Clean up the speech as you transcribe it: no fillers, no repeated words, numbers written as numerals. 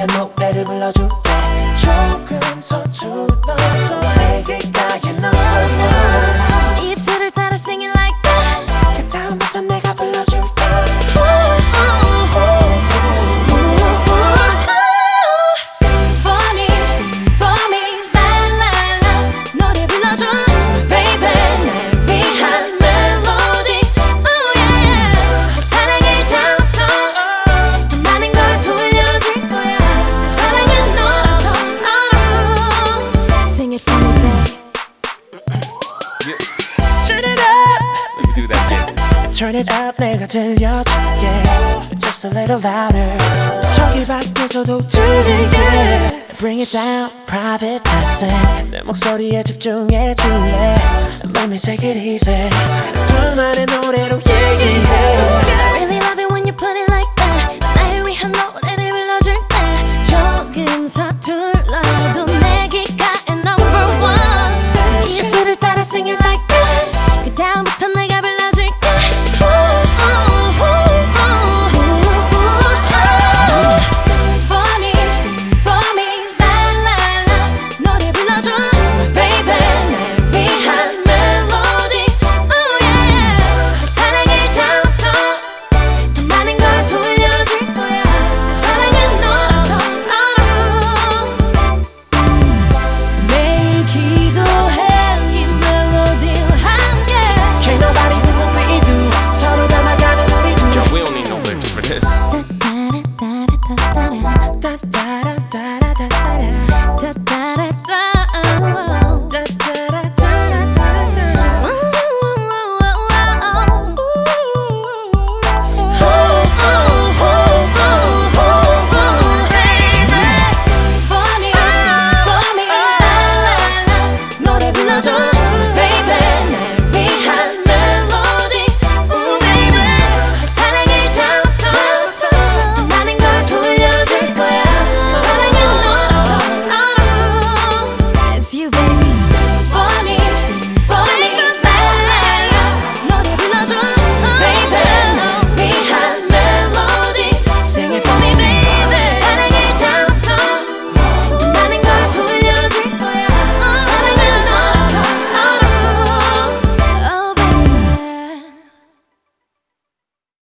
위한 노래를 불러줄게. 조금 서툴러도 내 귓가에 너와 입술을 따라 singing like that. 그 다음부터 내가 불러줄게. Sing for me, sing for me, la la la. 노래 불러줘, baby. 날 위한 멜로디, oh yeah. 사랑을 담아서 더 많은 걸 돌려줄 거야. 사랑은 너라서, 알았어. Sing it for me, baby. Turn it up, Let me do that again. turn it up. 내가 들려줄게. Just a little louder. 저기 밖에서도 들리게. Bring it down, private lesson. 내 목소리에 집중해 줄래? Let me take it easy.